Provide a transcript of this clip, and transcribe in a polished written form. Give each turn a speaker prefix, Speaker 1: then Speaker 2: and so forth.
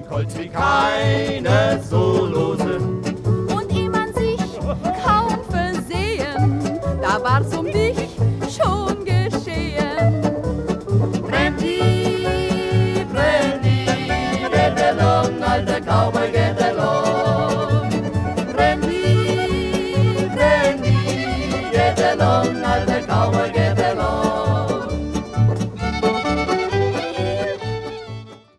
Speaker 1: Holz wie keine so lose.
Speaker 2: Und ehe man sich kaum versehen, da war's um dich schon geschehen.
Speaker 1: Brandy, Brandy, get along, alter Cowboy, get along. Brandy, Brandy, get along, alter Cowboy, get along.